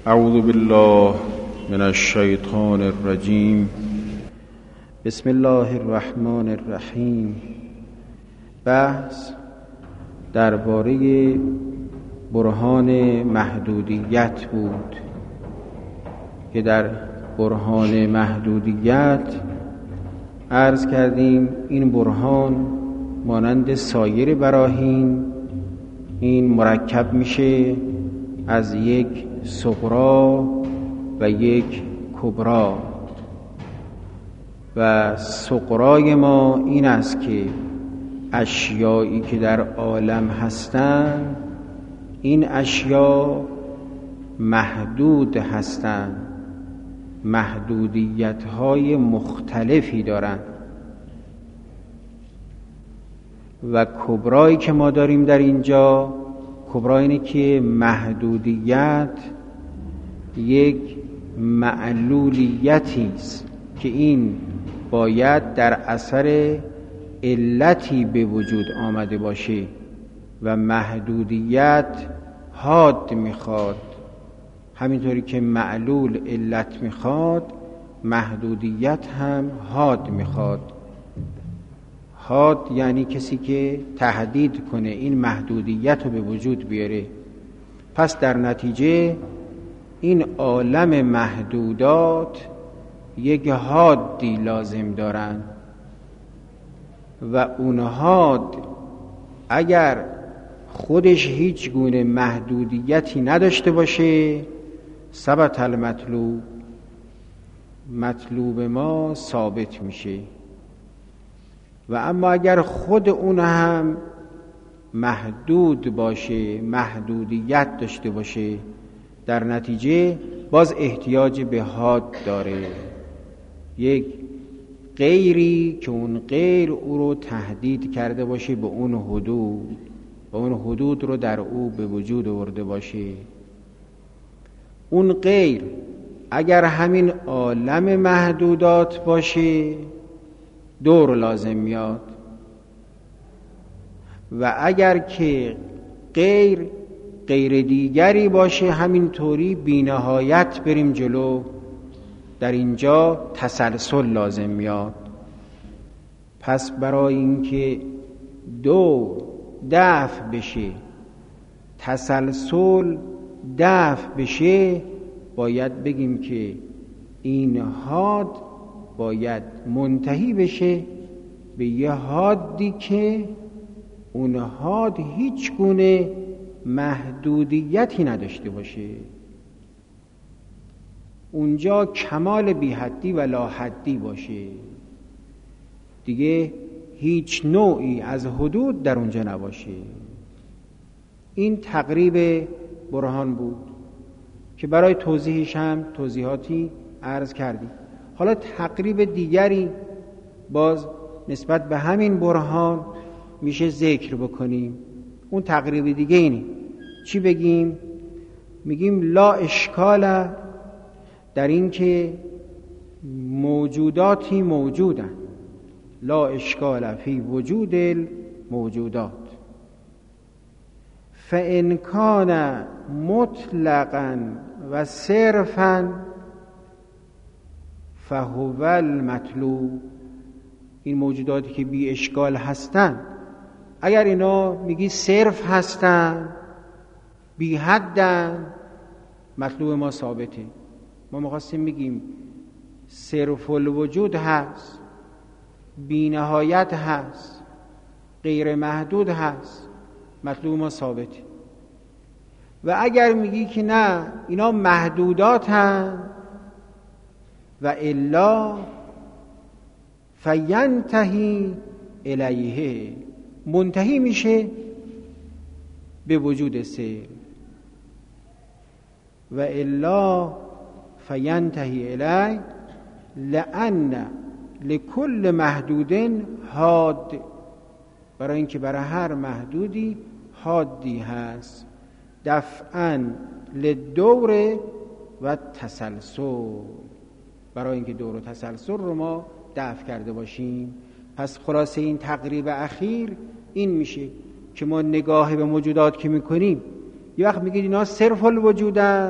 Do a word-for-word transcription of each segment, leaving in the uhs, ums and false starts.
اعوذ بالله من الشیطان الرجیم. بسم الله الرحمن الرحیم. بحث درباره برهان محدودیت بود که در برهان محدودیت عرض کردیم این برهان مانند سایر براهین این مرکب میشه از یک صغرا و یک کبرا و صغرای ما این است که اشیایی که در عالم هستند این اشیا محدود هستند، محدودیت‌های مختلفی دارند و کبرایی که ما داریم در اینجا کبرا اینه که محدودیت یک معلولیتی است که این باید در اثر علتی به وجود آمده باشه و محدودیت حاد میخواد. همینطوری که معلول علت میخواد محدودیت هم حاد میخواد. حاد یعنی کسی که تهدید کنه این محدودیت رو به وجود بیاره. پس در نتیجه این عالم محدودات یک حادی لازم دارن و اون حاد اگر خودش هیچ گونه محدودیتی نداشته باشه ثبت المطلوب، مطلوب ما ثابت میشه. و اما اگر خود اون هم محدود باشه، محدودیت داشته باشه، در نتیجه باز احتیاج به حاد داره، یک غیری که اون غیر او رو تهدید کرده باشه به اون حدود و اون حدود رو در او به وجود آورده باشه. اون غیر اگر همین عالم محدودات باشه دور لازم میاد و اگر که غیر غیر دیگری باشه همینطوری بی نهایت بریم جلو، در اینجا تسلسل لازم میاد. پس برای اینکه دو دفع بشه، تسلسل دفع بشه، باید بگیم که این حاد باید منتهی بشه به یه حادی که اون حاد هیچ گونه محدودیتی نداشته باشه. اونجا کمال بی حدی و لا حدی باشه، دیگه هیچ نوعی از حدود در اونجا نباشه. این تقریب برهان بود که برای توضیحش هم توضیحاتی عرض کردیم. حالا تقریب دیگری باز نسبت به همین برهان میشه ذکر بکنیم. اون تقریب دیگه اینه. چی بگیم؟ میگیم لا اشکال در این که موجوداتی موجودن، لا اشکال فی وجود الموجودات، فان کان مطلقا و صرفا فهو المطلوب. این موجوداتی که بی اشکال هستن اگر اینا میگی صرف هستن، بی حدن، مطلوب ما ثابته. ما میخواستیم بگیم صرف الوجود هست، بی نهایت هست، غیر محدود هست، مطلوب ما ثابته. و اگر میگی که نه اینا محدودات هست و الا فینتهی الیه، منتهی میشه به وجود صرف، و الا فینتهی الیه لأن لکل محدود حاد، برای اینکه برای هر محدودی حادی هست، دفعاً للدور و تسلسل، برای اینکه دور و تسلسل رو ما دفع کرده باشیم. پس خلاصه این تقریب اخیر این میشه که ما نگاه به موجودات که میکنیم یه وقت میگید اینا صرف الوجودن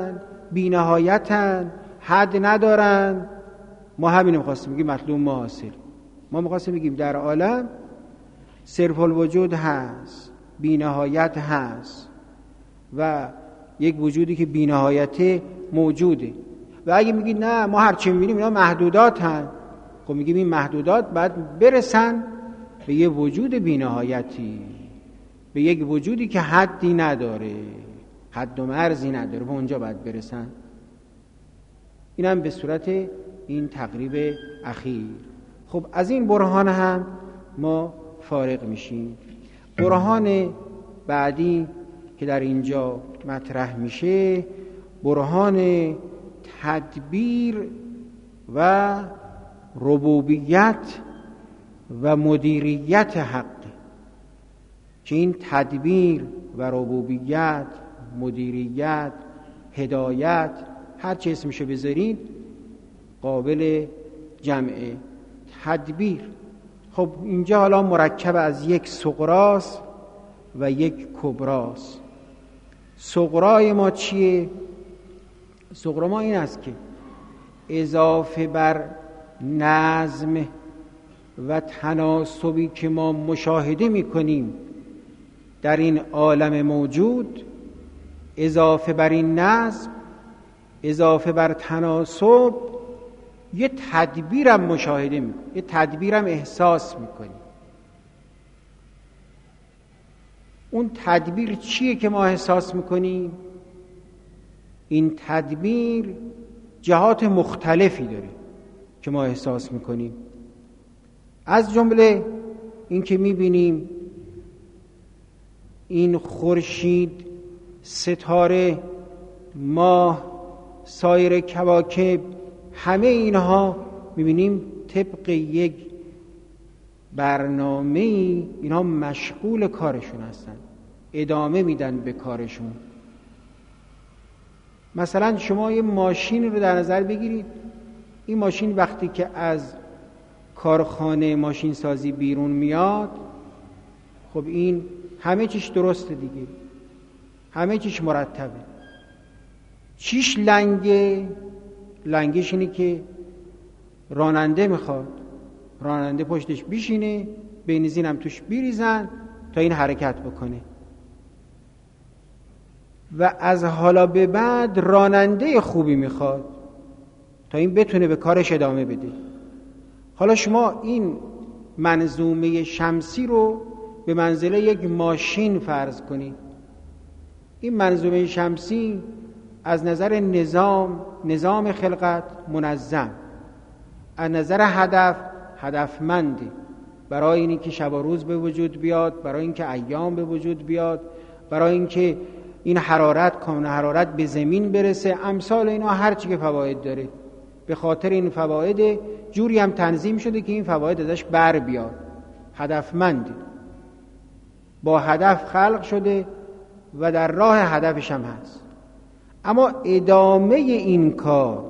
بی‌نهایتن، حد ندارن. ما همین می‌خواستیم بگیم مطلوب ما حاصل. ما می‌خواستیم بگیم در عالم صرف الوجود هست، بی‌نهایت هست و یک وجودی که بی‌نهایت موجوده. و اگه میگید نه ما هر چی می‌بینیم اینا محدودات هستند، خب میگیم این محدودات باید برسن به یه وجود بی‌نهایتی، به یک وجودی که حدی نداره، حد و مرزی نداره، به اونجا باید برسن. اینم به صورت این تقریب اخیر. خب از این برهان هم ما فارغ میشیم. برهان بعدی که در اینجا مطرح میشه برهان تدبیر و ربوبیت و مدیریت حق، که این تدبیر و ربوبیت، مدیریت، هدایت، هر چه اسمشو بذارید قابل جمعه. تدبیر خب اینجا حالا مرکب از یک صغراست و یک کبراست. صغرای ما چیه؟ صغرا ما این است که اضافه بر نظم و تناسبی که ما مشاهده میکنیم در این عالم موجود، اضافه بر این نظم، اضافه بر تناسب، یه تدبیرم مشاهده میکنیم، یه تدبیرم احساس میکنیم. اون تدبیر چیه که ما احساس میکنیم؟ این تدبیر جهات مختلفی داره که ما احساس میکنیم. از جمله این که میبینیم این خورشید، ستاره، ماه، سایر کواکب، همه اینها میبینیم طبق یک برنامه اینها مشغول کارشون هستن، ادامه میدن به کارشون. مثلا شما یه ماشین رو در نظر بگیرید. این ماشین وقتی که از کارخانه ماشین سازی بیرون میاد، خب این همه چیش درسته دیگه، همه چیش مرتبه. چیش لنگه؟ لنگش اینه که راننده میخواد راننده پشتش بیشینه، بنزین هم توش بیریزن تا این حرکت بکنه. و از حالا به بعد راننده خوبی میخواد تا این بتونه به کارش ادامه بده. حالا شما این منظومه شمسی رو به منزله یک ماشین فرض کنید. این منظومه شمسی از نظر نظام نظام خلقت منظم، از نظر هدف هدفمنده، برای اینی که شب و روز به وجود بیاد، برای اینکه ایام به وجود بیاد، برای اینکه این حرارت کانون حرارت به زمین برسه، امثال اینا هر چی که فواید داره. به خاطر این فواید جوری هم تنظیم شده که این فواید ازش بر بیاد، هدفمنده، با هدف خلق شده و در راه هدفش هم هست. اما ادامه این کار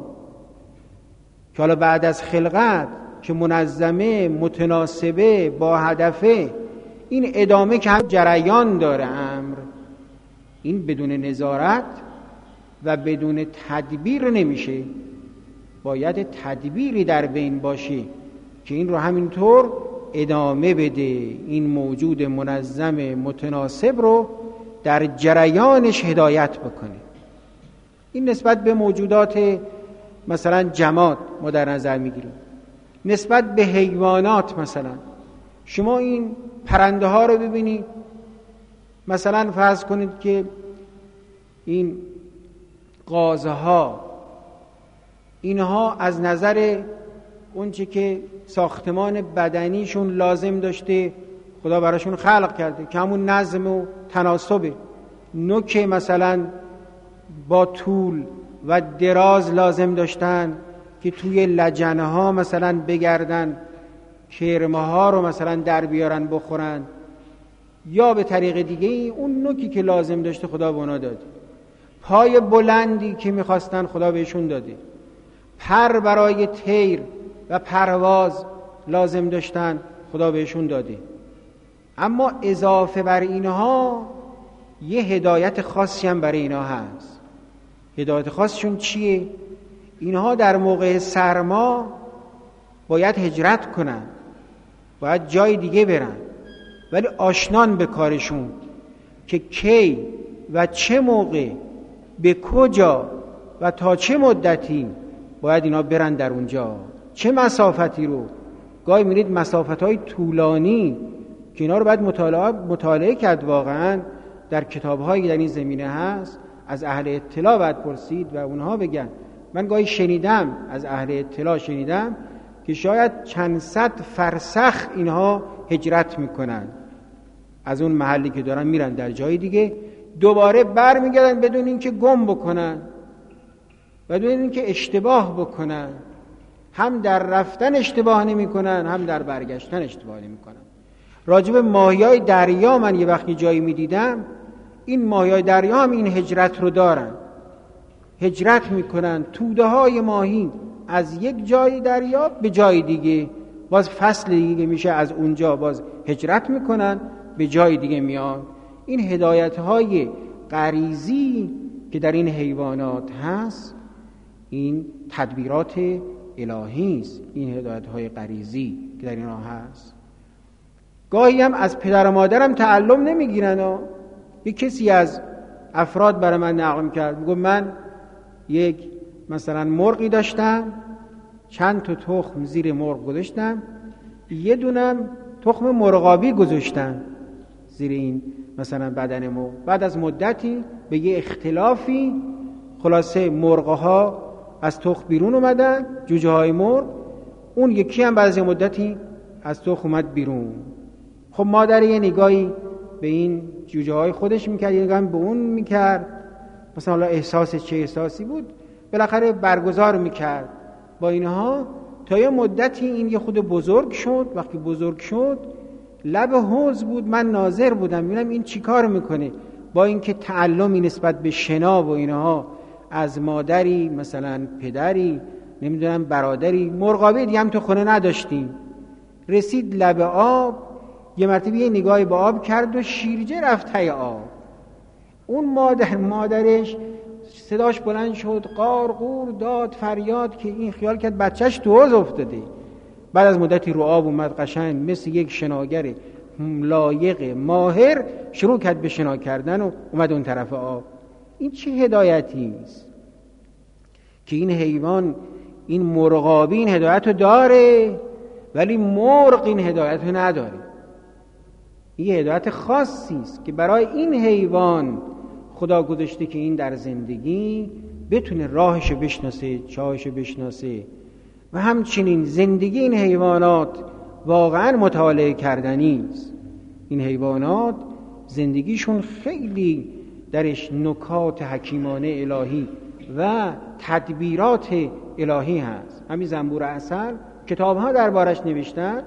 که حالا بعد از خلقت که منظمه، متناسبه، با هدفه، این ادامه که هم جریان داره امر، این بدون نظارت و بدون تدبیر نمیشه. باید تدبیری در بین باشه که این رو همینطور ادامه بده، این موجود منظم متناسب رو در جریانش هدایت بکنه. این نسبت به موجودات مثلا جماد ما در نظر میگیریم. نسبت به حیوانات مثلا شما این پرنده ها رو ببینید. مثلا فرض کنید که این قازها، اینها از نظر اونچه که ساختمان بدنیشون لازم داشته خدا براشون خلق کرده که همون نظم و تناسبه. نوک مثلا با طول و دراز لازم داشتن که توی لجنه ها مثلا بگردن، کرمه ها رو مثلا در بیارن بخورن، یا به طریق دیگه اون نوکی که لازم داشته خدا به اونا داده. پای بلندی که میخواستن خدا بهشون داده. پر برای طیر و پرواز لازم داشتن خدا بهشون داده. اما اضافه بر اینها یه هدایت خاصی هم برای اینها هست. هدایت خاصشون چیه؟ اینها در موقع سرما باید هجرت کنن، باید جای دیگه برن، ولی آشنان به کارشون که کی و چه موقع به کجا و تا چه مدتی باید اینا برن در اونجا، چه مسافتی رو. گاهی میرید مسافت‌های طولانی که اینا رو باید مطالعه مطالعه کرد. واقعا در کتاب‌هایی در این زمینه هست، از اهل اطلاع باید پرسید و اونها بگن. من گاهی شنیدم از اهل اطلاع شنیدم که شاید چند صد فرسخ اینها هجرت میکنن از اون محلی که دارن میرن در جای دیگه، دوباره بر میگردن بدون اینکه گم بکنن، بدون اینکه اشتباه بکنن. هم در رفتن اشتباه نمیکنن، هم در برگشتن اشتباه نمیکنن. راجب ماهیای دریا من یه وقتی جایی میدیدم، این ماهیای دریا هم این هجرت رو دارن، هجرت میکنن توده های ماهی از یک جای دریا به جای دیگه، باز فصل دیگه میشه از اونجا باز هجرت میکنن به جای دیگه میان. این هدایت های غریزی که در این حیوانات هست، این تدبیرات الهی است. این هدایت های غریزی که در اینها هست، گاهی هم از پدر و مادرم تعلم نمیگیرن. یک کسی از افراد برای من نقل کرد، میگه من یک مثلا مرغی داشتم، چند تا تخم زیر مرغ گذاشتم، یه دونم تخم مرغابی گذاشتم زیر این مثلا بدن مرغ. بعد از مدتی به یه اختلافی خلاصه مرغها از تخم بیرون اومدن، جوجه های مرغ، اون یکی هم بعد از مدتی از تخم اومد بیرون. خب مادر یه نگاهی به این جوجه های خودش میکرد، یه نگاهی به اون میکرد، مثلا حالا احساس چه احساسی بود، بالاخره برگزار میکرد با اینها تا یه مدتی. این یه خود بزرگ شد. وقتی بزرگ شد لب حوض بود، من ناظر بودم میبینم این چی کار میکنه، با اینکه تعلمی نسبت به شنا و اینها از مادری مثلا پدری نمیدونم برادری، مرغابی دیگه هم تو خونه نداشتیم، رسید لب آب، یه مرتبه یه نگاهی به آب کرد و شیرجه رفت ته آب. اون مادر مادرش صداش بلند شد، قار قور داد فریاد که این خیال کرد بچهش تو حوض افتاده. بعد از مدتی رو آب اومد، قشنگ مثل یک شناگر لایق ماهر شروع کرد به شنا کردن و اومد اون طرف آب. این چه هدایتی است که این حیوان، این مرغابی این هدایت رو داره، ولی مرغ این هدایت رو نداره. این هدایت خاصی است که برای این حیوان خدا گذاشته که این در زندگی بتونه راهشو بشناسه، چاهشو بشناسه. و همچنین زندگی این حیوانات واقعا مطالعه کردنی است. این حیوانات زندگیشون خیلی درش نکات حکیمانه الهی و تدبیرات الهی هست. همین زنبور عسل کتاب‌ها دربارش نوشتن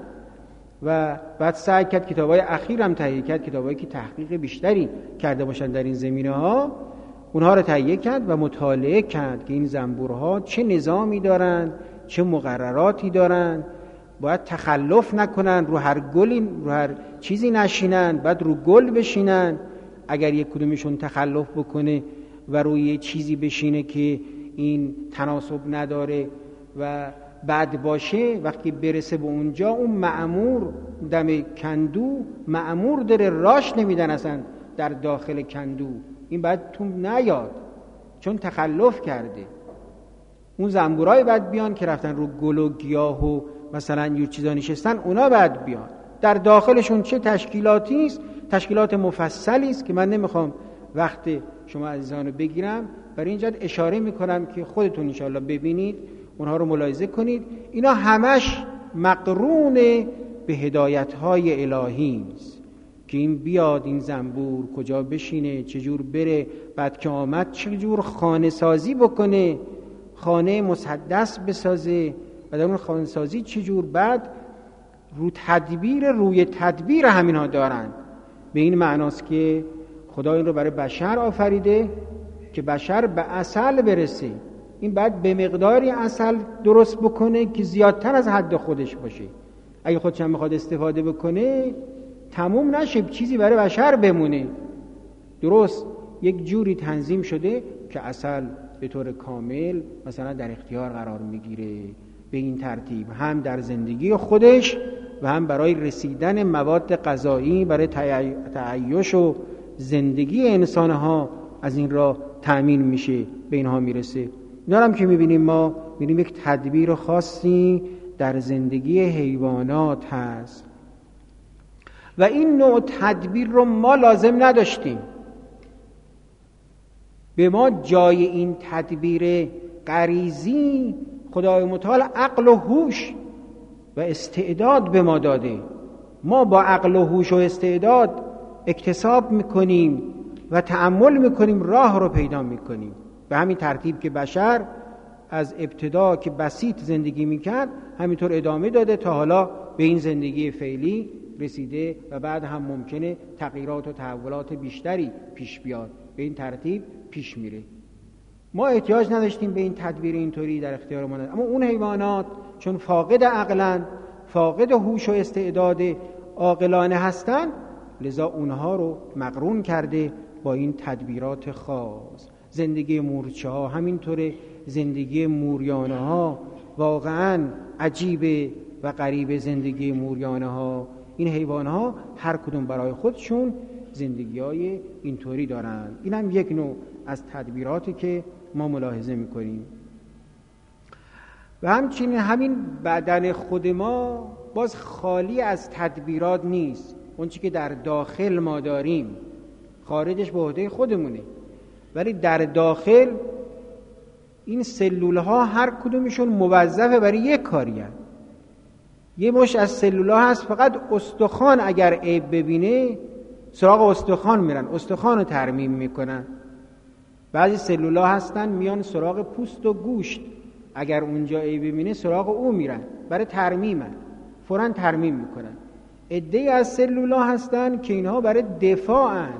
و بعد سعی کرد کتاب‌های اخیر هم تهیه کرد، کتابایی که تحقیق بیشتری کرده باشن در این زمینه‌ها، اونها رو تهیه کرد و مطالعه کرد که این زنبورها چه نظامی دارن، چه مقرراتی دارن، باید تخلف نکنن، رو هر گلی رو هر چیزی نشینن، بعد رو گل بشینن. اگر یک کدومشون تخلف بکنه و روی یه چیزی بشینه که این تناسب نداره و بد باشه، وقتی برسه به اونجا اون مأمور دم کندو مأمور داره راش نمیدن اصلا در داخل کندو، این بعد تو نیاد چون تخلف کرده. اون زنبورای بعد بیان که رفتن رو گل و گیاه و مثلا یه چیزا نشستن، اونا بعد بیان در داخلشون چه تشکیلاتی است، تشکیلات مفصلی است که من نمیخوام وقت شما عزیزان رو بگیرم، برای اینجا اشاره میکنم که خودتون انشاءالله ببینید، اونها رو ملاحظه کنید. اینا همش مقرون به هدایت‌های الهی است که این بیاد، این زنبور کجا بشینه، چجور بره، بعد که آمد چجور خانه سازی بکنه، خانه مسدس بسازه و در اون خانه سازی چجور، بعد رو تدبیر روی تدبیر همینها دارن. به این معناست که خدا این رو برای بشر آفریده که بشر به عسل برسه، این بعد به مقداری عسل درست بکنه که زیادتر از حد خودش باشه. اگه خودش هم میخواد استفاده بکنه تموم نشه، چیزی برای بشر بمونه. درست یک جوری تنظیم شده که عسل به طور کامل مثلا در اختیار قرار میگیره. به این ترتیب هم در زندگی خودش و هم برای رسیدن مواد غذایی برای تعیش و زندگی انسانها از این راه تأمین میشه، به اینها میرسه. دارم که میبینیم ما میبینیم یک تدبیر خاصی در زندگی حیوانات هست و این نوع تدبیر رو ما لازم نداشتیم. به ما جای این تدبیر غریزی خدای متعال عقل و هوش و استعداد به ما داده. ما با عقل و هوش و استعداد اکتساب میکنیم و تأمل میکنیم، راه رو پیدا میکنیم. به همین ترتیب که بشر از ابتدا که بسیط زندگی میکرد همینطور ادامه داده تا حالا به این زندگی فعلی رسیده و بعد هم ممکنه تغییرات و تحولات بیشتری پیش بیاد. به این ترتیب پیش میره. ما احتیاج نداشتیم به این تدبیر اینطوری در اختیار ما، اما اون حیوانات چون فاقد عقلن، فاقد هوش و استعداد عاقلانه هستن، لذا اونها رو مقرون کرده با این تدبیرات خاص. زندگی مورچه ها همینطوره، زندگی موریانه ها واقعا عجیبه و غریب. زندگی موریانه ها، این حیوان ها هر کدوم برای خودشون زندگی های اینطوری دارن. این هم یک نوع از تدبیراتی که ما ملاحظه میکنیم. و همچنین همین بدن خود ما باز خالی از تدبیرات نیست. اون چی که در داخل ما داریم خارجش به عهده خودمونه، ولی در داخل این سلول ها هر کدومشون موظفه برای یک کاری هست. یه مش از سلول ها هست فقط استخوان اگر عیب ببینه سراغ استخوان میرن، استخوان رو ترمیم میکنن. بعضی سلول ها هستن میان سراغ پوست و گوشت، اگر اونجا عیب ببینه سراغ او میرن برای ترمیمن، فوراً ترمیم میکنن. عده‌ای از سلول ها هستن که اینها برای دفاعن،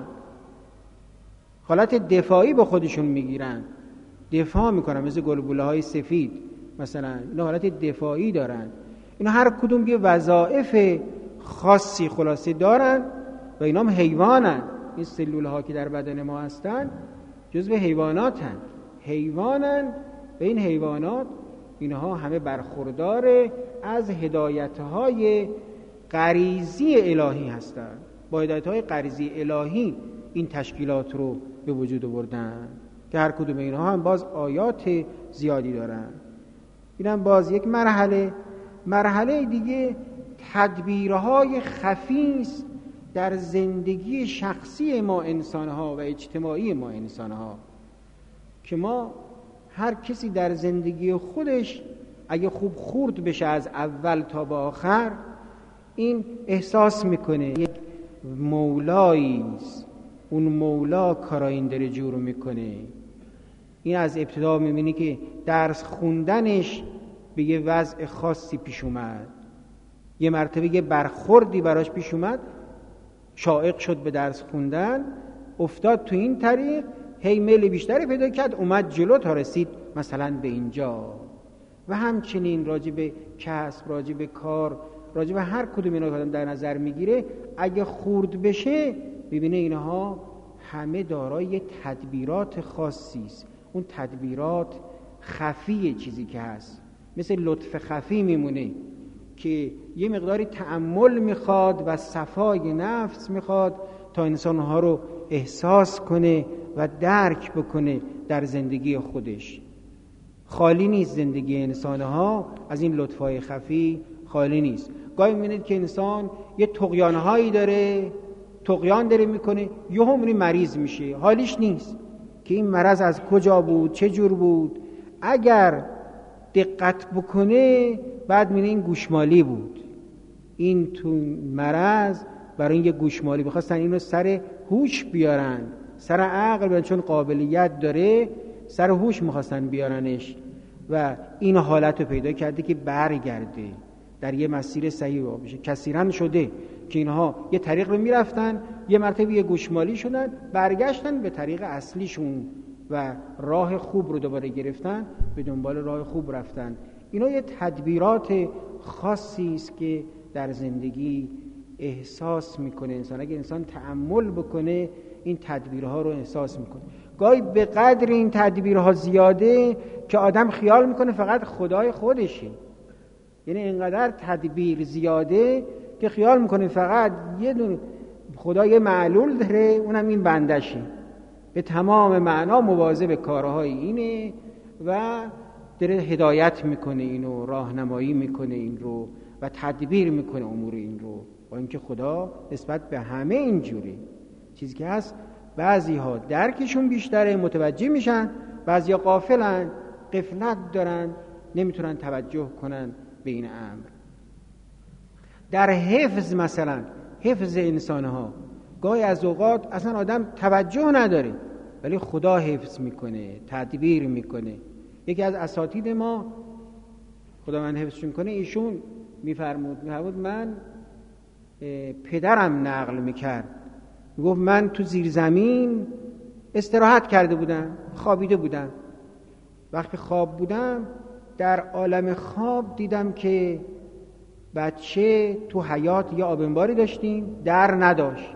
حالت دفاعی به خودشون میگیرن، دفاع میکنن، مثل گلبوله های سفید مثلا، اینا حالت دفاعی دارن. اینا هر کدوم یه وظایف خاصی خلاصه دارن و اینا هم حیوانن. این سلول ها که در بدن ما هستن جزو حیواناتن، حیوانن و این حیوانات اینها همه برخوردار از هدایت های غریزی الهی هستن. با هدایت های غریزی الهی این تشکیلات رو به وجود آوردن که هر کدوم اینها هم باز آیات زیادی دارن. اینم باز یک مرحله. مرحله دیگه تدبیرهای خفی است در زندگی شخصی ما انسانها و اجتماعی ما انسانها که ما هر کسی در زندگی خودش اگه خوب خورد بشه از اول تا به آخر این احساس میکنه یک مولایی است، اون مولا کارای این داره جور میکنه. این از ابتدا میبینی که درس خوندنش به یه وضع خاصی پیش اومد، یه مرتبه یه برخوردی براش پیش اومد، شائق شد به درس خوندن، افتاد تو این طریق، هی میل بیشتری پیدا کرد، اومد جلو تا رسید مثلا به اینجا. و همچنین راجع به کسب، راجع به کار، راجع به هر کدوم اینا که آدم در نظر میگیره اگه خورد بشه ببینه اینها همه دارای تدبیرات خاصی است. اون تدبیرات خفیه، چیزی که هست مثل لطف خفی میمونه که یه مقداری تأمل میخواد و صفای نفس میخواد تا انسانها رو احساس کنه و درک بکنه در زندگی خودش. خالی نیست زندگی انسانها از این لطفای خفی، خالی نیست. گاهی میبینید که انسان یه طغیانهایی داره، طغیان داره میکنه، یه همونی مریض میشه، حالیش نیست که این مرض از کجا بود، چه جور بود. اگر دقت بکنه بعد میبینه این گوشمالی بود، این تو مرض برای این یه گوشمالی بخواستن اینو سر هوش بیارن، سر عقل بیارن، چون قابلیت داره سر هوش میخواستن بیارنش و این حالت رو پیدا کرده که برگرده در یه مسیر صحیح بشه. کثیرا شده که اینها یه طریق رو میرفتن، یه مرتبه یه گوشمالی شدن، برگشتن به طریق اصلیشون و راه خوب رو دوباره گرفتن، به دنبال راه خوب رفتن. اینا یه تدبیرات خاصی است که در زندگی احساس میکنه انسان. اگه انسان تأمل بکنه این تدبیرها رو احساس میکنه. گاهی به قدر این تدبیرها زیاده که آدم خیال میکنه فقط خدای خودشه. یعنی اینقدر تدبیر زیاده که خیال میکنه فقط یه دونه خدای معلول داره، اونم این بندشه، به تمام معنا مواظب کارهای اینه و داره هدایت میکنه اینو، راهنمایی میکنه این رو و تدبیر میکنه امور این رو، با اینکه خدا نسبت به همه اینجوری. چیزی که هست بعضی ها درکشون بیشتره، متوجه میشن، بعضی ها غافلن، غفلت دارن، نمیتونن توجه کنن به این امر. در حفظ، مثلا حفظ انسانها، گاهی از اوقات اصلا آدم توجه نداره ولی خدا حفظ میکنه، تدبیر میکنه. یکی از اساتید ما، خدا من حفظش میکنه، ایشون میفرمود میفرمود من پدرم نقل میکرد، میگفت من تو زیر زمین استراحت کرده بودم، خوابیده بودم. وقتی خواب بودم در عالم خواب دیدم که بچه تو حیاط یه آبنباری داشتیم در نداشت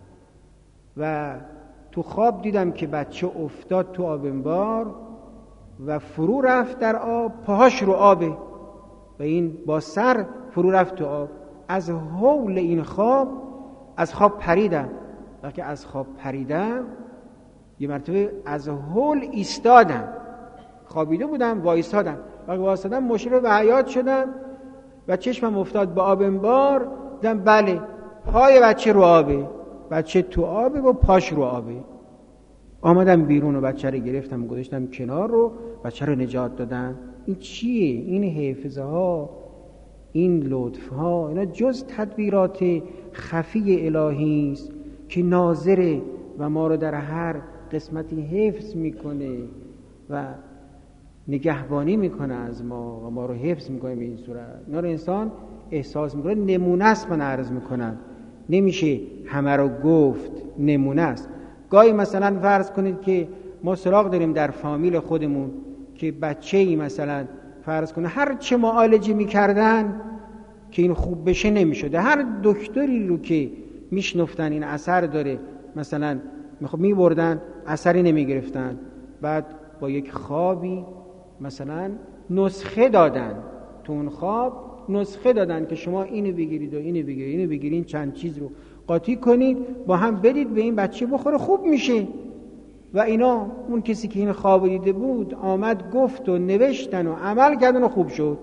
و تو خواب دیدم که بچه افتاد تو آبنبار و فرو رفت در آب، پاهاش رو آبه و این با سر فرو رفت تو آب. از هول این خواب از خواب پریدم. وقتی از خواب پریدم یه مرتبه از هول ایستادم، خوابیده بودم وایستادم. وقتی وایستادم مشرف به حیاط شدم و چشمم افتاد به آبنبار، دیدم بله پای بچه رو آبه، بچه تو آبه و پاش رو آبه. آمدم بیرون و بچه رو گرفتم و گذاشتم کنار رو، بچه رو نجات دادم. این چیه؟ این حفظه ها، این لطف ها، اینا جز تدبیرات خفی الهی است که ناظره و ما رو در هر قسمتی حفظ میکنه و نگهبانی میکنه از ما و ما رو حفظ میکنه. به این صورت اینا رو انسان احساس میکنه. نمونه است من عرض میکنم، نمیشه همه رو گفت، نمونه است. گاهی مثلا فرض کنید که ما سراغ داریم در فامیل خودمون که بچه‌ای مثلا فرض کنه هر چه معالجه میکردن که این خوب بشه نمیشده، هر دکتری رو که میشنفتن این اثر داره مثلا میبردن اثری نمیگرفتن، بعد با یک خوابی مثلا نسخه دادن، تو اون خواب نسخه دادن که شما اینو بگیرید و اینو بگیرید، اینو بگیرید، چند چیز رو قاطی کنید با هم بدید به این بچه بخوره خوب میشه. و اینا اون کسی که این خواب دیده بود آمد گفت و نوشتن و عمل کردن و خوب شد.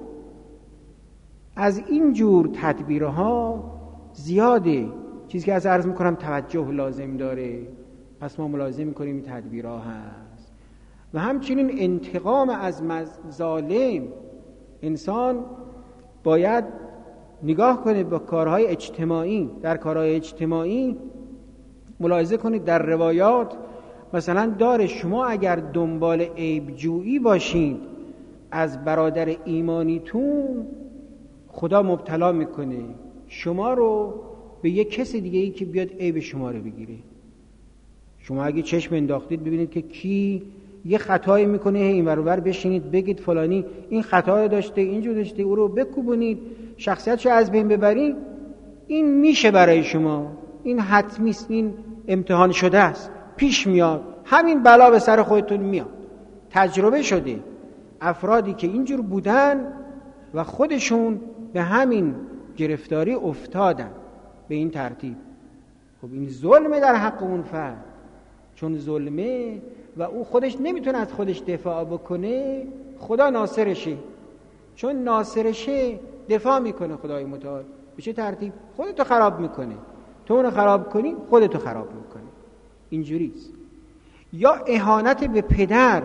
از این جور تدبیرها زیاده، چیزی که از عرض میکنم توجه لازم داره، پس ما ملازم میکنیم این تدبیرها هست. و همچنین انتقام از ظالم، انسان باید نگاه کنه با کارهای اجتماعی. در کارهای اجتماعی ملاحظه کنید در روایات مثلا داره شما اگر دنبال عیبجویی باشید از برادر ایمانیتون، خدا مبتلا میکنه شما رو به یک کس دیگه ای که بیاد عیب شما رو بگیره. شما اگه چشم انداختید ببینید که کی یه خطایی میکنه، این ور اونور بشینید بگید فلانی این خطا رو داشته، اینجور داشته، او رو بکوبونید، شخصیتشو از بین ببرید، این میشه برای شما، این حتمی است، این امتحان شده است، پیش میاد، همین بلا به سر خودتون میاد. تجربه شده افرادی که اینجور بودن و خودشون به همین گرفتاری افتادن به این ترتیب. خب این ظلمه در حق اون فرد، چون ظلمه و او خودش نمیتونه از خودش دفاع بکنه، خدا ناصرشه. چون ناصرشه دفاع میکنه خدای متعال. به چه ترتیب؟ خودتو خراب میکنه، تو اونو خراب کنی خودتو خراب میکنه. اینجوریست. یا اهانت به پدر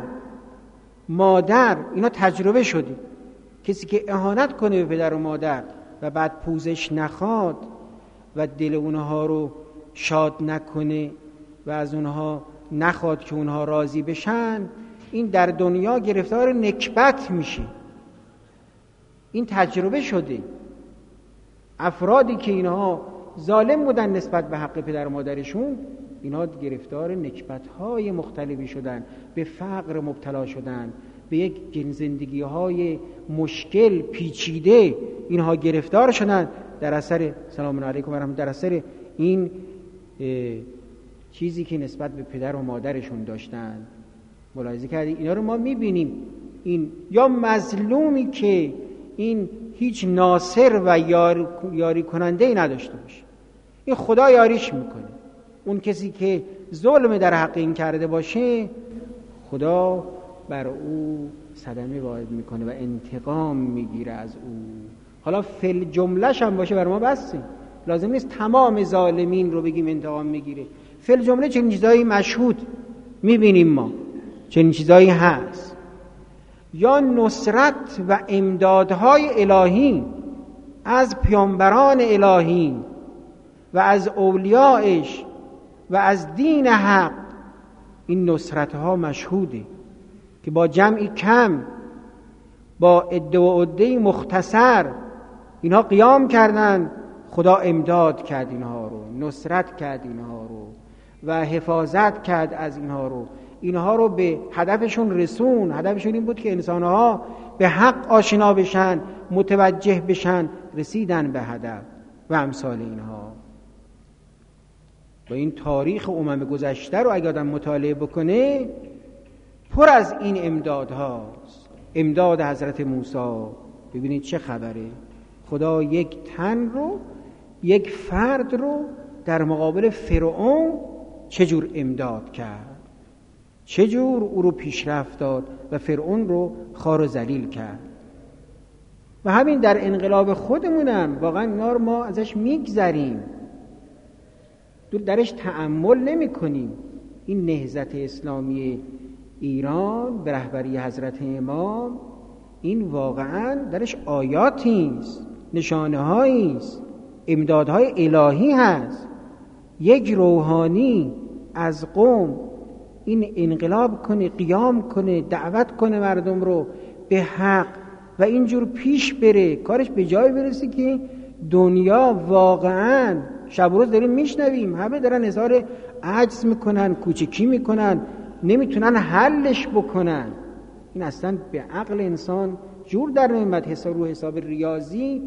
مادر، اینا تجربه شده. کسی که اهانت کنه به پدر و مادر و بعد پوزش نخواد و دل اونها رو شاد نکنه و از اونها نخواد که اونها راضی بشن، این در دنیا گرفتار نکبت میشه. این تجربه شده. افرادی که اینها ظالم بودن نسبت به حق پدر و مادرشون، اینها گرفتار نکبت‌های مختلفی شدن، به فقر مبتلا شدن، به یک زندگی‌های مشکل پیچیده اینها گرفتار شدن در اثر سلام علیکم و رحمت در اثر این چیزی که نسبت به پدر و مادرشون داشتن. ملاحظه کردید اینا رو ما میبینیم. این یا مظلومی که این هیچ ناصر و یار... یاری کننده ای نداشته باشه، این خدا یاریش میکنه. اون کسی که ظلم در حق این کرده باشه، خدا بر او صدمه وارد میکنه و انتقام میگیره از او. حالا فل جملهش هم باشه بر ما بسه، لازم نیست تمام ظالمین رو بگیم انتقام میگیره. فل جمله چنین چیزایی مشهود میبینیم ما، چنین چیزایی هست. یا نصرت و امدادهای الهی از پیامبران الهی و از اولیاءش و از دین حق، این نصرت ها مشهوده که با جمعی کم، با عده و عده مختصر اینها قیام کردن، خدا امداد کرد اینها رو، نصرت کرد اینها رو و حفاظت کرد از اینها رو، اینها رو به هدفشون رسون. هدفشون این بود که انسانها به حق آشنا بشن، متوجه بشن، رسیدن به هدف و امثال اینها. و این تاریخ امم گذشته رو اگه آدم مطالعه بکنه پر از این امداد هاست. امداد حضرت موسی، ببینید چه خبره، خدا یک تن رو، یک فرد رو در مقابل فرعون چجور امداد کرد، چجور او رو پیشرفت داد و فرعون رو خوار و ذلیل کرد. و همین در انقلاب خودمونم واقعا اینا رو ما ازش میگذریم، درش تأمل نمی کنیم. این نهضت اسلامی ایران به رهبری حضرت امام، این واقعا درش آیاتی است، نشانه هایی است، امدادهای الهی هست. یک روحانی از قوم این انقلاب کنه، قیام کنه، دعوت کنه مردم رو به حق و اینجور پیش بره، کارش به جای برسه که دنیا واقعا شب و روز داریم میشنویم همه دارن اظهار عجز میکنن، کوچکی میکنن، نمیتونن حلش بکنن. این اصلا به عقل انسان جور در نمیاد. حساب رو حساب ریاضی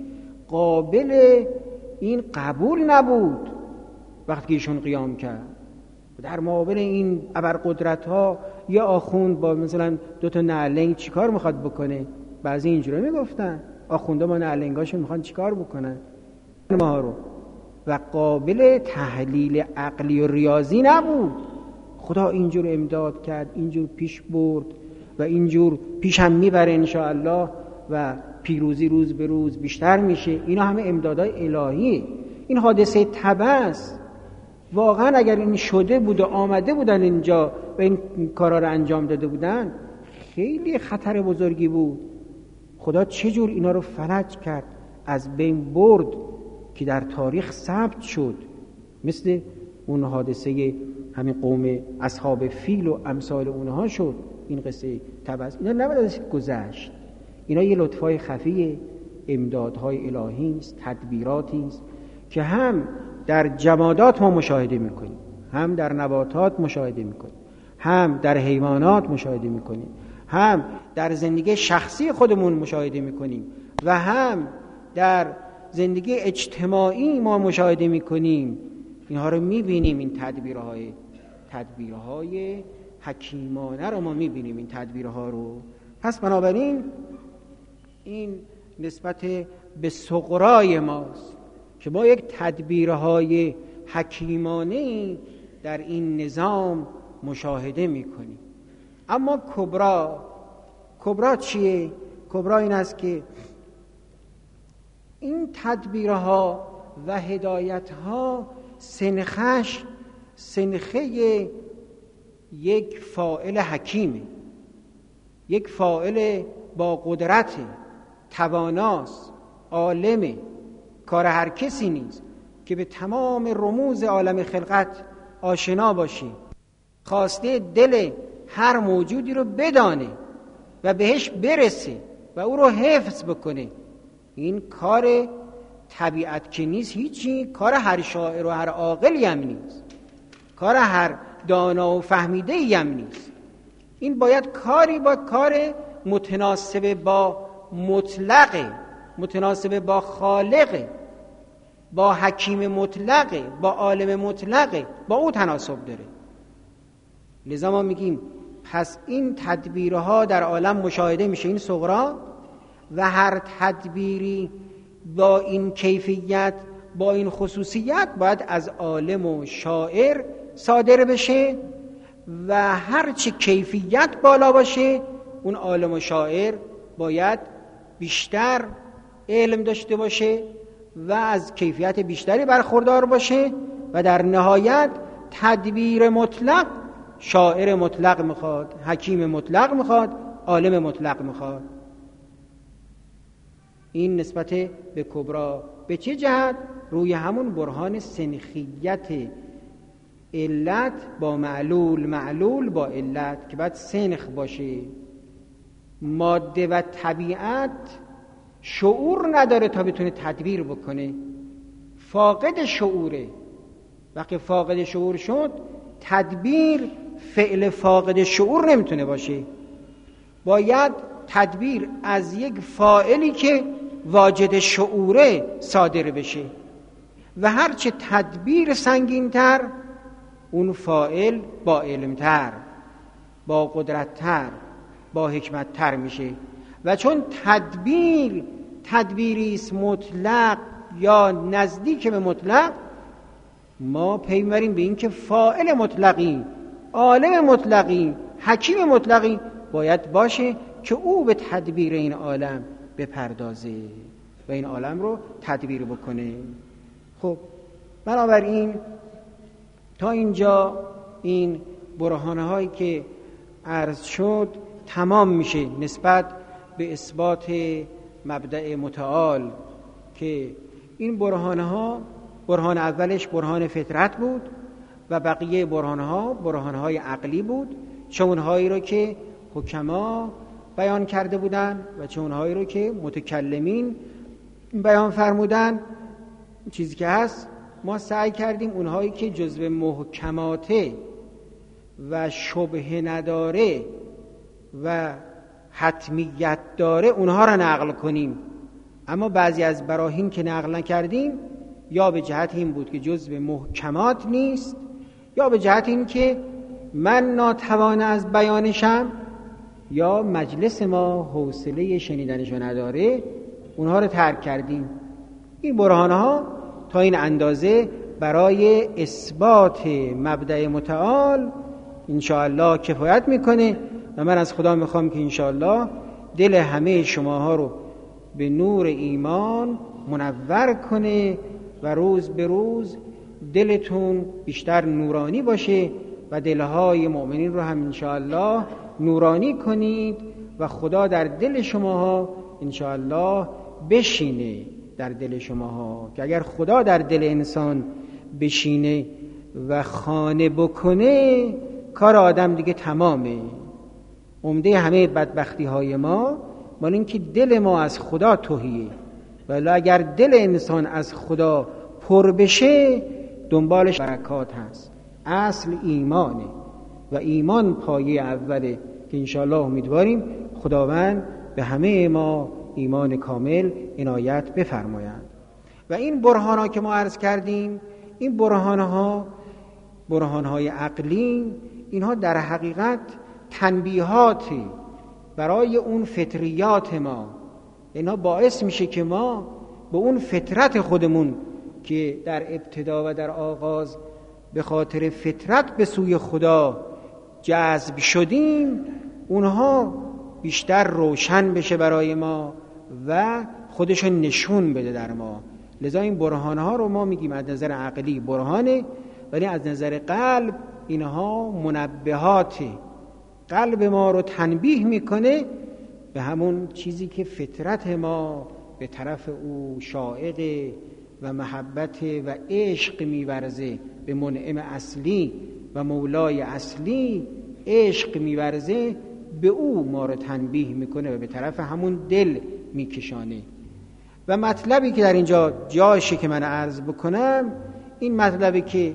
قابل این قبول نبود وقتی که ایشون قیام کرد. در مقابل این ابرقدرت ها یه آخوند با مثلا دو تا نعلنگ چیکار میخواد بکنه؟ بعضی اینجوری میگفتن آخوندا با نعلنگاشون میخوان چیکار بکنن ما رو، و قابل تحلیل عقلی و ریاضی نبود. خدا اینجور امداد کرد، اینجور پیش برد و اینجور پیش هم میبره انشاءالله و پیروزی روز به روز بیشتر میشه. اینا همه امدادهای الهیه. این حادثه تبس واقعا اگر این شده بود و آمده بودن اینجا و این کارا رو انجام داده بودن خیلی خطر بزرگی بود. خدا چجور اینا رو فلج کرد، از بین برد که در تاریخ ثبت شد. مثل اون حادثه همین قوم اصحاب فیل و امثال اونها شد این قصه تبس. اینا نباید ازش گذشت. اینا یه لطفای خفیه، امدادهای الهی است، تدبیراتی است که هم در جمادات ما مشاهده میکنیم، هم در نباتات مشاهده میکنیم، هم در حیوانات مشاهده میکنیم، هم در زندگی شخصی خودمون مشاهده میکنیم و هم در زندگی اجتماعی ما مشاهده میکنیم. اینها رو میبینیم، این تدبیرهای تدبیرهای حکیمانه رو ما میبینیم، این تدبیرها رو. پس بنابراین این نسبت به صغرای ماست که ما یک تدبیرهای حکیمانه در این نظام مشاهده میکنیم. اما کبرا کبرا چیه؟ کبرا این است که این تدبیرها و هدایتها سنخش سنخه یک فاعل حکیمه، یک فاعل با قدرت، تواناست، عالمه، کار هر کسی نیست که به تمام رموز عالم خلقت آشنا باشه، خواسته دل هر موجودی رو بدانه و بهش برسه و او رو حفظ بکنه. این کار طبیعت که نیست هیچی، کار هر شاعر و هر عاقلی هم نیست، کار هر دانا و فهمیده‌ای هم نیست. این باید کاری با کار متناسب با مطلقه، متناسب با خالقه. با حکیم مطلقه، با عالم مطلقه، با او تناسب داره. لذا ما میگیم پس این تدبیرها در عالم مشاهده میشه، این صغرا، و هر تدبیری با این کیفیت، با این خصوصیت باید از عالم و شاعر صادر بشه و هر چه کیفیت بالا باشه اون عالم و شاعر باید بیشتر علم داشته باشه و از کیفیت بیشتری برخوردار باشه و در نهایت تدبیر مطلق شاعر مطلق میخواد، حکیم مطلق میخواد، عالم مطلق میخواد. این نسبت به کبرا. به چه جهت؟ روی همون برهان سنخیت علت با معلول، معلول با علت که باید سنخ باشه. ماده و طبیعت شعور نداره تا بتونه تدبیر بکنه، فاقد شعوره. وقتی فاقد شعور شد تدبیر فعل فاقد شعور نمیتونه باشه، باید تدبیر از یک فاعلی که واجد شعوره صادر بشه و هرچه تدبیر سنگین‌تر اون فاعل با علمتر، با قدرتتر، با حکمتتر میشه. و چون تدبیر تدبیری است مطلق یا نزدیک به مطلق، ما پی میبریم به این که فاعل مطلقی، عالم مطلقی، حکیم مطلقی باید باشه که او به تدبیر این عالم بپردازه و این عالم رو تدبیر بکنه. خب بنابراین تا اینجا این برهانه هایی که عرض شد تمام میشه نسبت به اثبات مبدأ متعال، که این برهانه ها، برهان اولش برهان فطرت بود و بقیه برهانه ها برهانه های عقلی بود، چه اونهایی رو که حکما بیان کرده بودن و چه اونهایی رو که متکلمین بیان فرمودن. چیزی که هست ما سعی کردیم اونهایی که جزو محکماته و شبهه نداره و حتمیت داره اونها را نقل کنیم، اما بعضی از براهین که نقل نکردیم یا به جهت این بود که جزو محکمات نیست یا به جهت این که من ناتوان از بیانشم یا مجلس ما حوصله شنیدنشو نداره، اونها رو ترک کردیم. این برهانها تا این اندازه برای اثبات مبدأ متعال انشاءالله کفایت میکنه و من از خدا میخوام که انشاءالله دل همه شماها رو به نور ایمان منور کنه و روز به روز دلتون بیشتر نورانی باشه و دلهای مؤمنین رو هم انشاءالله نورانی کنید و خدا در دل شماها انشاءالله بشینه، در دل شماها، که اگر خدا در دل انسان بشینه و خانه بکنه کار آدم دیگه تمامه. عمده همه بدبختی های ما مال این که دل ما از خدا تهیه، ولی اگر دل انسان از خدا پر بشه دنبالش برکات هست. اصل ایمانه و ایمان پایه اوله که انشاءالله امیدواریم خداوند به همه ما ایمان کامل عنایت بفرماید. و این برهان ها که ما عرض کردیم، این برهان ها برهان های عقلی، اینها در حقیقت تنبیهاتی برای اون فطریات ما. اینها باعث میشه که ما به اون فطرت خودمون که در ابتدا و در آغاز به خاطر فطرت به سوی خدا جذب شدیم، اونها بیشتر روشن بشه برای ما و خودشون نشون بده در ما. لذا این برهانها رو ما میگیم از نظر عقلی برهانه، ولی از نظر قلب اینها منبهاته. قلب ما رو تنبیه میکنه به همون چیزی که فطرت ما به طرف او شائقه و محبت و عشق میورزه، به منعم اصلی و مولای اصلی عشق میورزه، به او ما رو تنبیه میکنه و به طرف همون دل میکشانه. و مطلبی که در اینجا جایشه که من عرض بکنم، این مطلبی که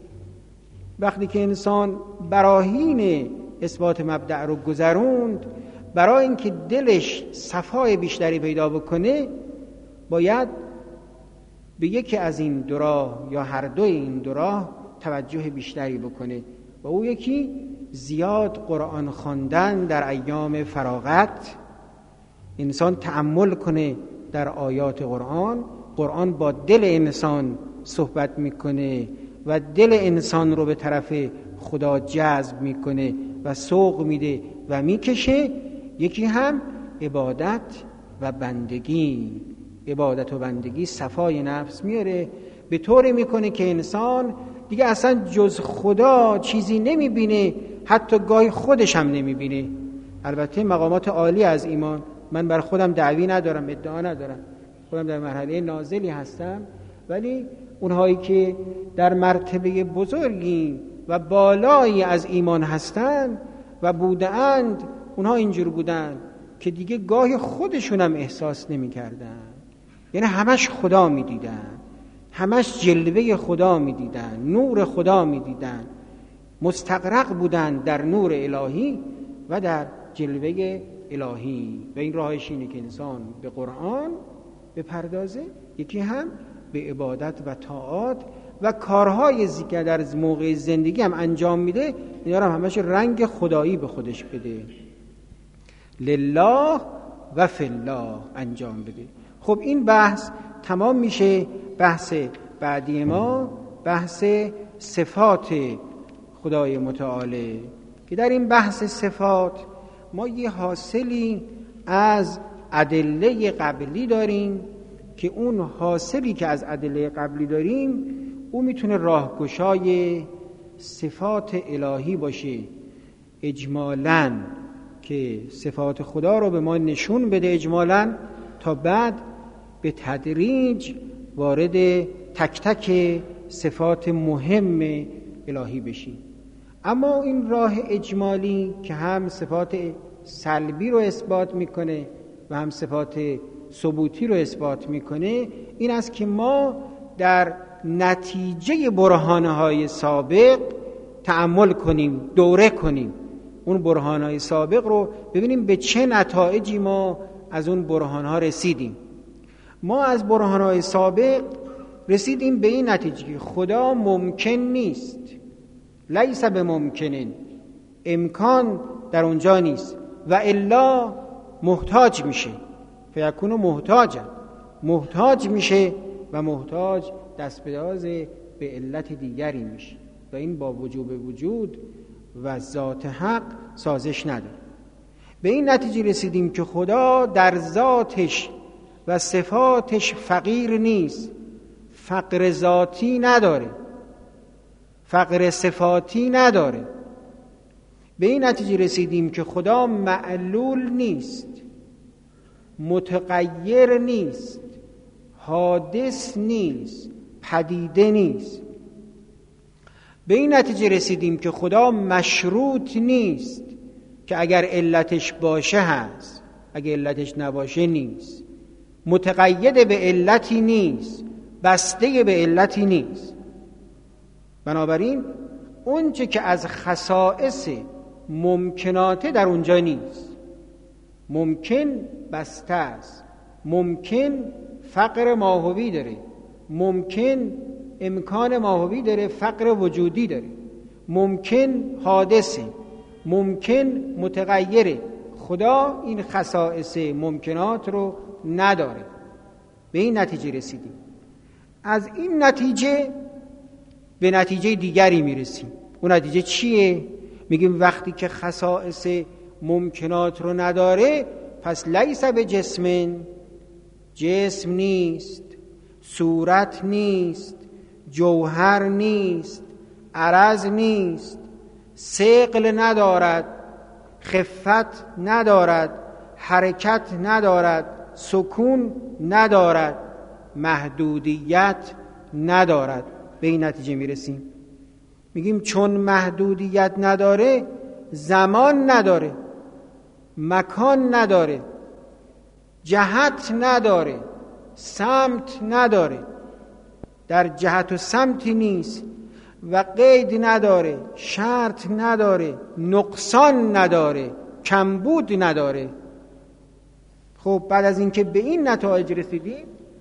وقتی که انسان براهین اثبات مبدأ رو گذروند، برای اینکه دلش صفای بیشتری پیدا بکنه باید به یکی از این دو راه یا هر دوی این دو راه توجه بیشتری بکنه و او یکی زیاد قرآن خواندن در ایام فراغت، انسان تأمل کنه در آیات قرآن. قرآن با دل انسان صحبت میکنه و دل انسان رو به طرف خدا جذب میکنه و سوق میده و میکشه. یکی هم عبادت و بندگی، عبادت و بندگی صفای نفس میاره، به طوری میکنه که انسان دیگه اصلا جز خدا چیزی نمیبینه، حتی گاهی خودش هم نمیبینه. البته مقامات عالی از ایمان، من بر خودم دعوی ندارم، ادعا ندارم، خودم در مرحله نازلی هستم، ولی اونهایی که در مرتبه بزرگی و بالایی از ایمان هستند و بودند، اونها اینجور بودند که دیگه گاهی خودشون هم احساس نمی کردن. یعنی همش خدا می دیدن، همش جلوه خدا می دیدن، نور خدا می دیدن، مستغرق بودن در نور الهی و در جلوه الهی. و این راهش اینه که انسان به قرآن بپردازه، یکی هم به عبادت و طاعات و کارهای که در موقع زندگی هم انجام میده، اینا رو همش رنگ خدایی به خودش بده، لله و فی الله انجام بده. خب این بحث تمام میشه. بحث بعدی ما بحث صفات خدای متعالی، که در این بحث صفات ما یه حاصلی از ادله قبلی داریم که اون حاصلی که از ادله قبلی داریم او میتونه راهگشای صفات الهی باشه اجمالاً، که صفات خدا رو به ما نشون بده اجمالاً، تا بعد به تدریج وارد تک تک صفات مهم الهی بشیم. اما این راه اجمالی که هم صفات سلبی رو اثبات میکنه و هم صفات ثبوتی رو اثبات میکنه، این است که ما در نتیجه برهانهای سابق تأمل کنیم، دوره کنیم اون برهانهای سابق رو، ببینیم به چه نتایجی ما از اون برهانها رسیدیم. ما از برهانهای سابق رسیدیم به این نتیجه که خدا ممکن نیست، لیس بممکنن، امکان در اونجا نیست، و الا محتاج میشه، فیکون محتاجا، محتاج میشه و محتاج دست به داز به علت دیگری میشه و این با وجوب وجود و ذات حق سازش نداره. به این نتیجه رسیدیم که خدا در ذاتش و صفاتش فقیر نیست، فقر ذاتی نداره، فقر صفاتی نداره. به این نتیجه رسیدیم که خدا معلول نیست، متغیر نیست، حادث نیست، پدیده نیست. به این نتیجه رسیدیم که خدا مشروط نیست، که اگر علتش باشه هست، اگر علتش نباشه نیست، متقید به علتی نیست، بسته به علتی نیست. بنابراین اون چه که از خصائص ممکناته در اونجا نیست. ممکن بسته است، ممکن فقر ماهوی داره، ممکن امکان ماهوی داره، فقر وجودی داره، ممکن حادثه، ممکن متغیره. خدا این خصائص ممکنات رو نداره. به این نتیجه رسیدیم. از این نتیجه به نتیجه دیگری میرسیم. اون نتیجه چیه؟ میگیم وقتی که خصائص ممکنات رو نداره، پس لیس به جسم، جسم نیست، صورت نیست، جوهر نیست، عرض نیست، ثقل ندارد، خفت ندارد، حرکت ندارد، سکون ندارد، محدودیت ندارد. به این نتیجه میرسیم. میگیم چون محدودیت نداره، زمان نداره، مکان نداره، جهت نداره، سمت نداره، در جهت و سمتی نیست و قید نداره، شرط نداره، نقصان نداره، کمبود نداره. خب بعد از اینکه به این نتایج رسیدیم،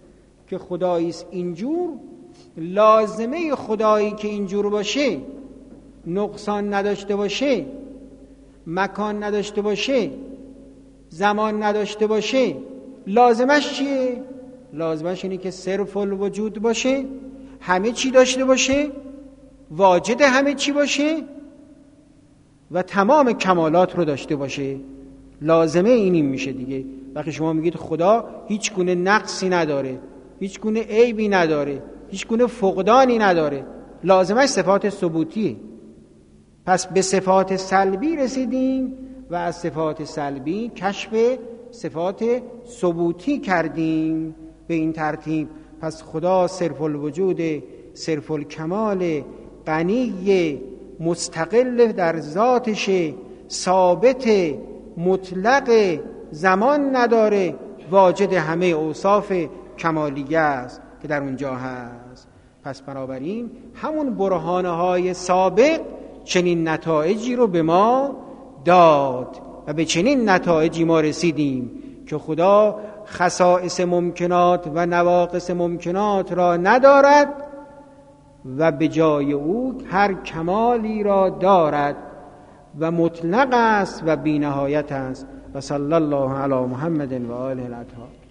که خدایی است اینجور، لازمه خدایی که اینجور باشه، نقصان نداشته باشه، مکان نداشته باشه، زمان نداشته باشه، لازمش چیه؟ لازمش اینه که صرف الوجود باشه، همه چی داشته باشه، واجد همه چی باشه و تمام کمالات رو داشته باشه. لازمه اینیم میشه دیگه. وقتی شما میگید خدا هیچ گونه نقصی نداره، هیچ گونه عیبی نداره، هیچ گونه فقدانی نداره، لازمش صفات ثبوتیه. پس به صفات سلبی رسیدیم و از صفات سلبی کشف صفات ثبوتی کردیم. به این ترتیب پس خدا صرف الوجود، صرف الکمال، غنی، مستقل در ذاتشه، ثابت، مطلق، زمان نداره، واجد همه اوصاف کمالیه است که در اونجا هست. پس بنابراین همون برهانه‌های سابق چنین نتایجی رو به ما داد و به چنین نتایجی ما رسیدیم که خدا خصائص ممکنات و نواقص ممکنات را ندارد و به جای او هر کمالی را دارد و مطلق است و بی نهایت است. و صلی الله علی محمد و آله الاطهار.